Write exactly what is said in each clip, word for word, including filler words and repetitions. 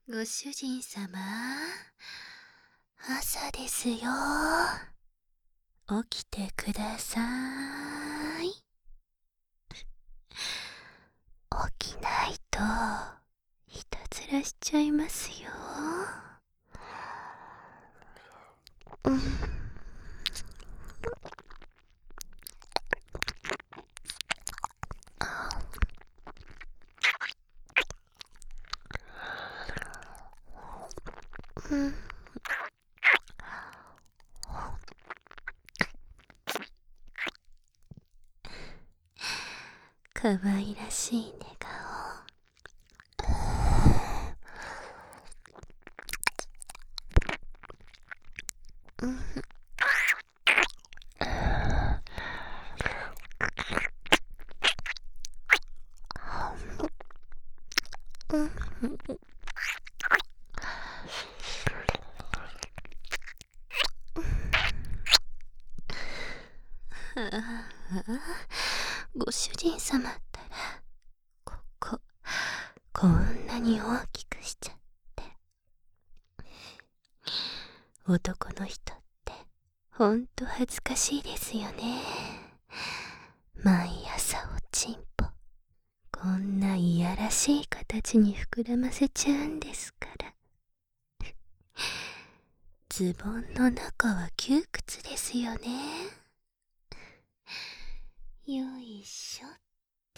ご主人様、朝ですよ。起きてください。起きないと、いたずらしちゃいますよ。うん。うん。かわいらしい寝顔。うん。うん。ああ、ご主人様ったら、ここ、こんなに大きくしちゃって。男の人ってほんと恥ずかしいですよね。毎朝おちんぽこんないやらしい形に膨らませちゃうんですから。ズボンの中は窮屈ですよね。よいしょっと。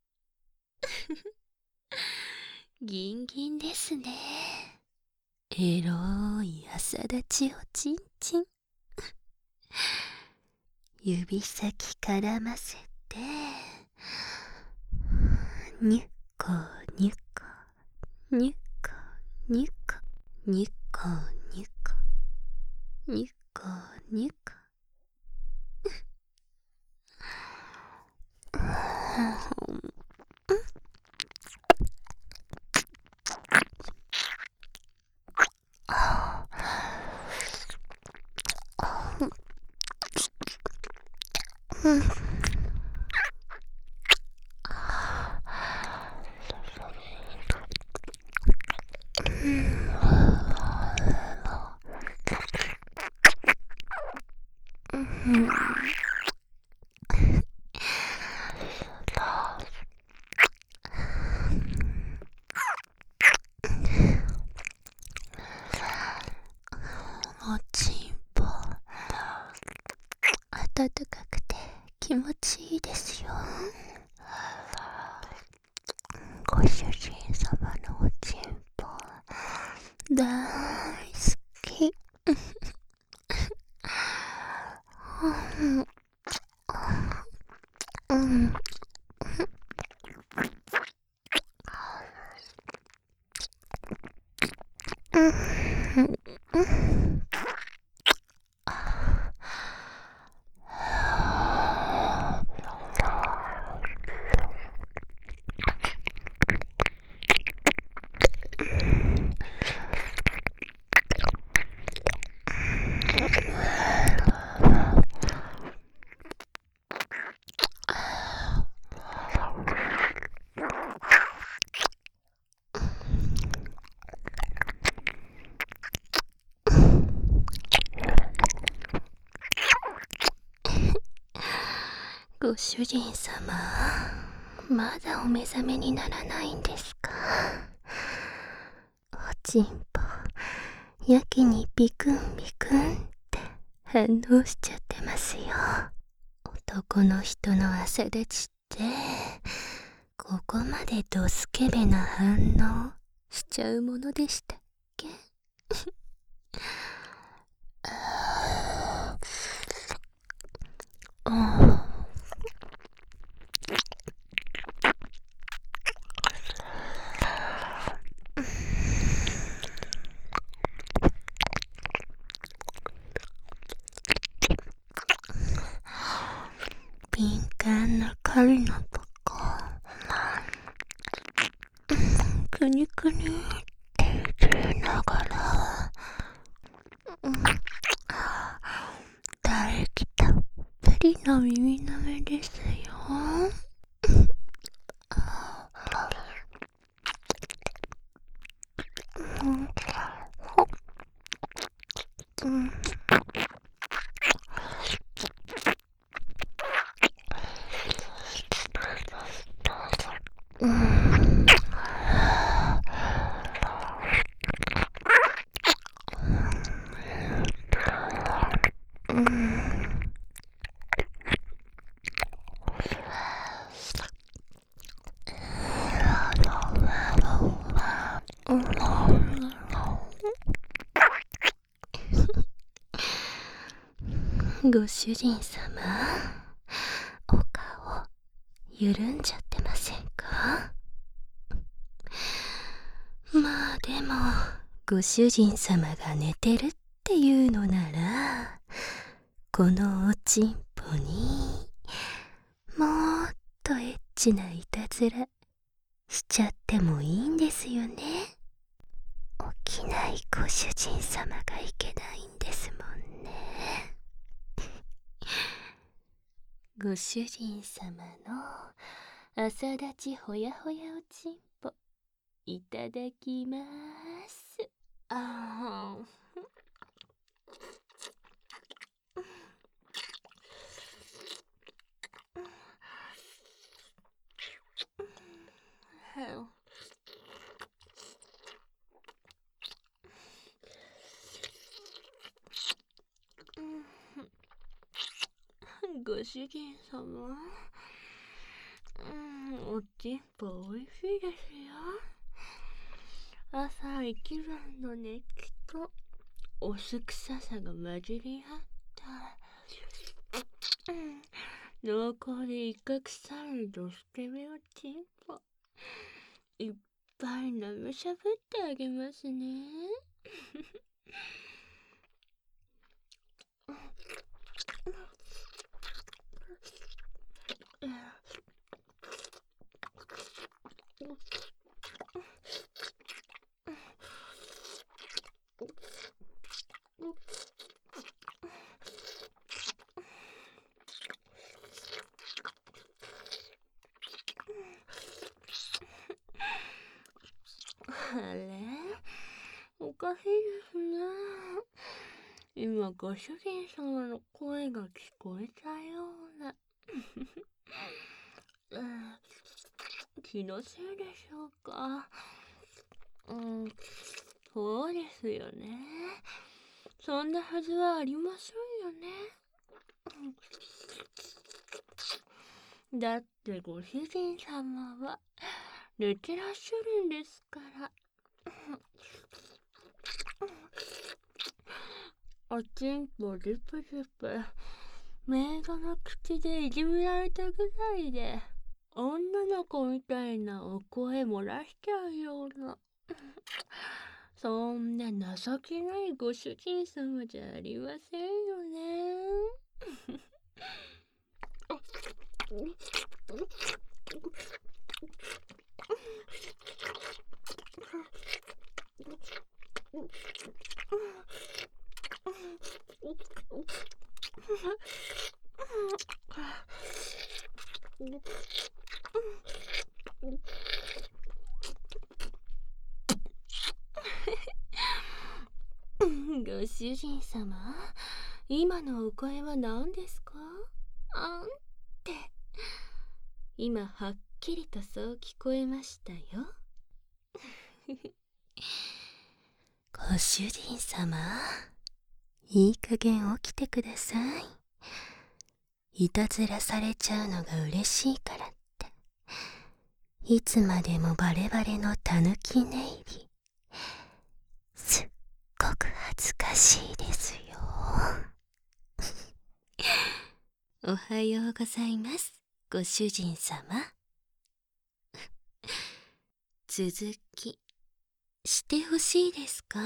ギンギンですね。エロい朝立ちおちんちん。指先絡ませて、にゅっこにゅっこにゅっこにゅっこにゅっこにゅっこにゅっこにゅっこ。うん。おちんぽ暖かくて気持ちいいですよ。ご主人様のおちんぽ大好き。うんうん。ご主人様、まだお目覚めにならないんですか？おちんぽ、やけにビクンビクンって反応しちゃってますよ。男の人の朝立ちって、ここまでドスケベな反応しちゃうものでしたっけ？敏感な彼のとこ、くにゅくにゅって言いながら、うん、唾液たっぷりの耳の上ですよ。 ご主人様、お顔緩んじゃってませんか？まあでもご主人様が寝てるっていうのなら、このおちんぽにもっとエッチないたずらしちゃってもいいんですよね。起きないご主人様がいけないんですもんね。ご主人様の朝立ちほやほやおちんぽいただきます。あーご主人様、うん、おちんぽおいしいですよ。朝一番の熱気とお酢臭さが混じり合った、うん、濃厚でイカ臭いドスケベおちんぽ、いっぱい舐めしゃぶってあげますね。あれ、おかしいですね。今ご主人様の声が聞こえたような。気のせいでしょうか。うん、そうですよね。そんなはずはありませんよね。だってご主人様は寝てらっしゃるんですから。おちんぽリプリプ、メイドの口でいじめられたぐらいで、女の子みたいなお声漏らしちゃうような。そんな情けないご主人様じゃありませんよね。ご主人様、今のお声は何ですか？あんって。今はっきりとそう聞こえましたよ。ご主人様、いい加減起きてください。いたずらされちゃうのが嬉しいからって、いつまでもバレバレのたぬき寝入り、すっごく恥ずかしいですよ。おはようございます、ご主人様。続きしてほしいですか？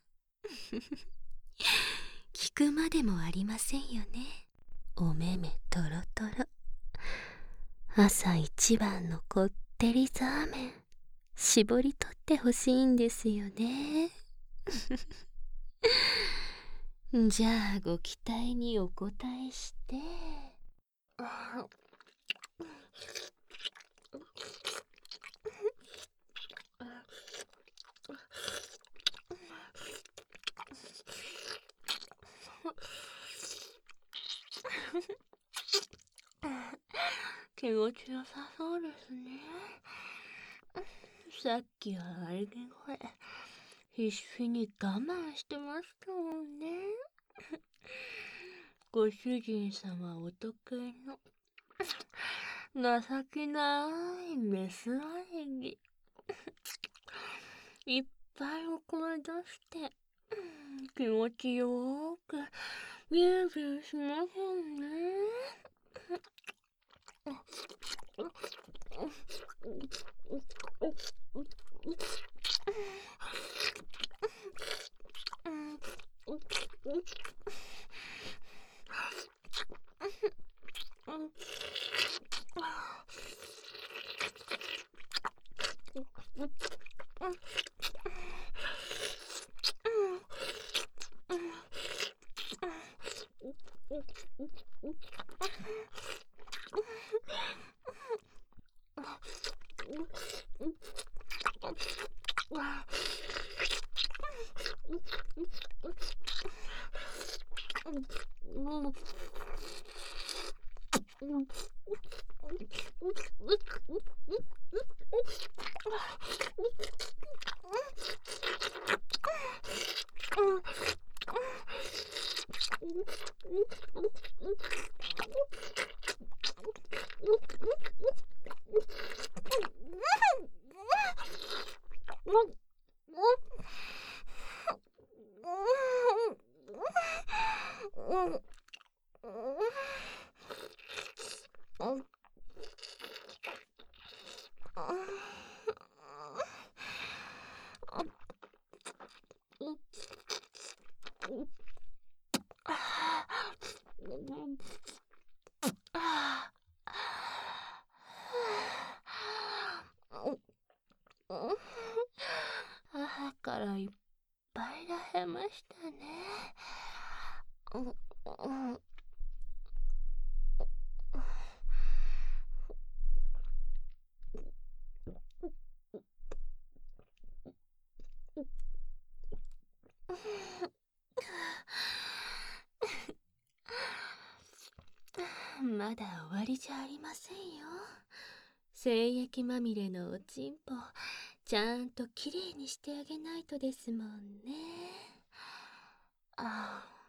聞くまでもありませんよね。お目目トロトロ、朝一番のこってりザーメン絞り取ってほしいんですよね。じゃあご期待にお答えして、 気持ちよさそうですね。さっきは喘ぎ声必死に我慢してましたもんね。ご主人様お得意の情けないメス演技いっぱいお声出して気持ちよーくビュービューしますよね。母からいっぱいられましたね。まだ終わりじゃありませんよ。精液まみれのおちんぽちゃんときれいにしてあげないとですもんね。ああ。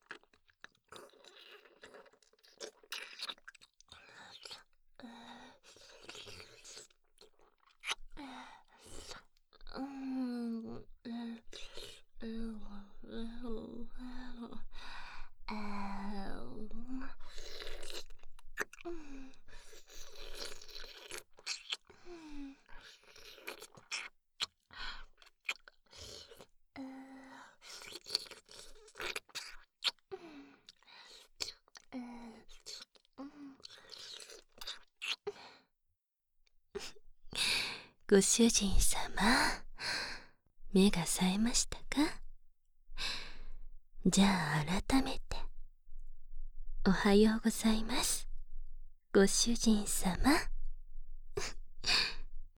ご主人様、目が冴えましたか？じゃあ改めて、おはようございます。ご主人様。